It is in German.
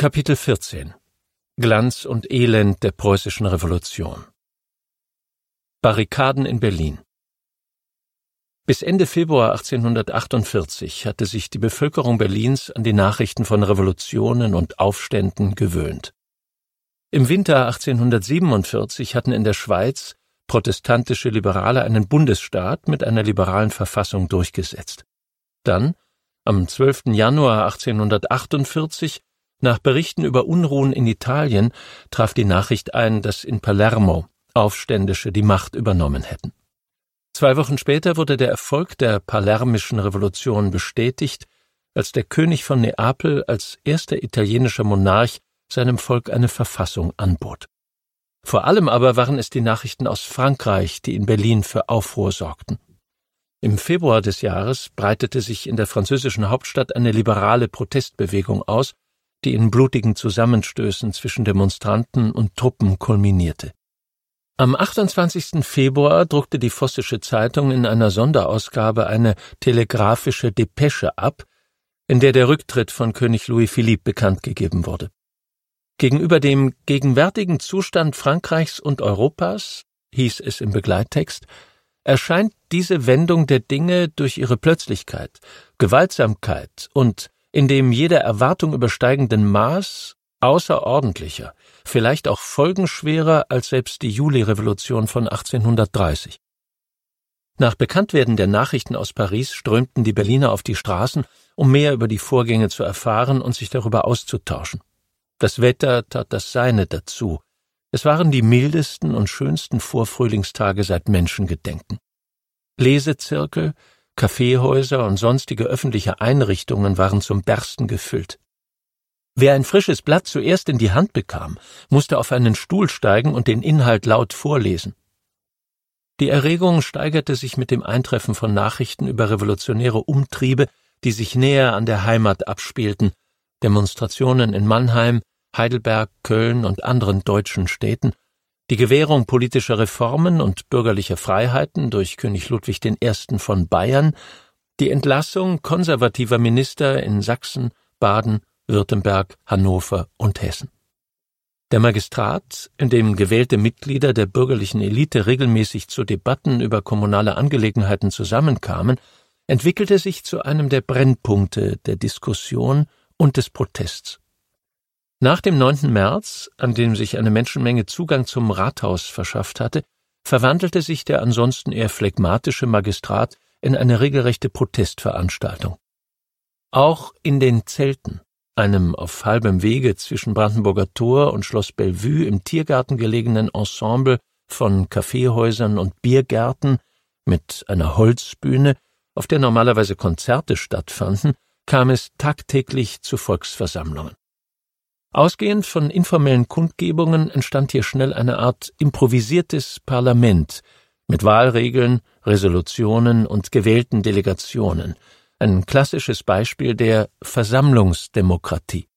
Kapitel 14 Glanz und Elend der preußischen Revolution. Barrikaden in Berlin. Bis Ende Februar 1848 hatte sich die Bevölkerung Berlins an die Nachrichten von Revolutionen und Aufständen gewöhnt. Im Winter 1847 hatten in der Schweiz protestantische Liberale einen Bundesstaat mit einer liberalen Verfassung durchgesetzt. Dann, am 12. Januar 1848, nach Berichten über Unruhen in Italien, traf die Nachricht ein, dass in Palermo Aufständische die Macht übernommen hätten. 2 Wochen später wurde der Erfolg der Palermischen Revolution bestätigt, als der König von Neapel als erster italienischer Monarch seinem Volk eine Verfassung anbot. Vor allem aber waren es die Nachrichten aus Frankreich, die in Berlin für Aufruhr sorgten. Im Februar des Jahres breitete sich in der französischen Hauptstadt eine liberale Protestbewegung aus, die in blutigen Zusammenstößen zwischen Demonstranten und Truppen kulminierte. Am 28. Februar druckte die Vossische Zeitung in einer Sonderausgabe eine telegraphische Depesche ab, in der der Rücktritt von König Louis-Philippe bekannt gegeben wurde. Gegenüber dem gegenwärtigen Zustand Frankreichs und Europas, hieß es im Begleittext, erscheint diese Wendung der Dinge durch ihre Plötzlichkeit, Gewaltsamkeit und in dem jeder Erwartung übersteigenden Maß außerordentlicher, vielleicht auch folgenschwerer als selbst die Julirevolution von 1830. Nach Bekanntwerden der Nachrichten aus Paris strömten die Berliner auf die Straßen, um mehr über die Vorgänge zu erfahren und sich darüber auszutauschen. Das Wetter tat das Seine dazu. Es waren die mildesten und schönsten Vorfrühlingstage seit Menschengedenken. Lesezirkel, Kaffeehäuser und sonstige öffentliche Einrichtungen waren zum Bersten gefüllt. Wer ein frisches Blatt zuerst in die Hand bekam, musste auf einen Stuhl steigen und den Inhalt laut vorlesen. Die Erregung steigerte sich mit dem Eintreffen von Nachrichten über revolutionäre Umtriebe, die sich näher an der Heimat abspielten, Demonstrationen in Mannheim, Heidelberg, Köln und anderen deutschen Städten, die Gewährung politischer Reformen und bürgerlicher Freiheiten durch König Ludwig I. von Bayern, die Entlassung konservativer Minister in Sachsen, Baden, Württemberg, Hannover und Hessen. Der Magistrat, in dem gewählte Mitglieder der bürgerlichen Elite regelmäßig zu Debatten über kommunale Angelegenheiten zusammenkamen, entwickelte sich zu einem der Brennpunkte der Diskussion und des Protests. Nach dem 9. März, an dem sich eine Menschenmenge Zugang zum Rathaus verschafft hatte, verwandelte sich der ansonsten eher phlegmatische Magistrat in eine regelrechte Protestveranstaltung. Auch in den Zelten, einem auf halbem Wege zwischen Brandenburger Tor und Schloss Bellevue im Tiergarten gelegenen Ensemble von Kaffeehäusern und Biergärten mit einer Holzbühne, auf der normalerweise Konzerte stattfanden, kam es tagtäglich zu Volksversammlungen. Ausgehend von informellen Kundgebungen entstand hier schnell eine Art improvisiertes Parlament mit Wahlregeln, Resolutionen und gewählten Delegationen, ein klassisches Beispiel der Versammlungsdemokratie.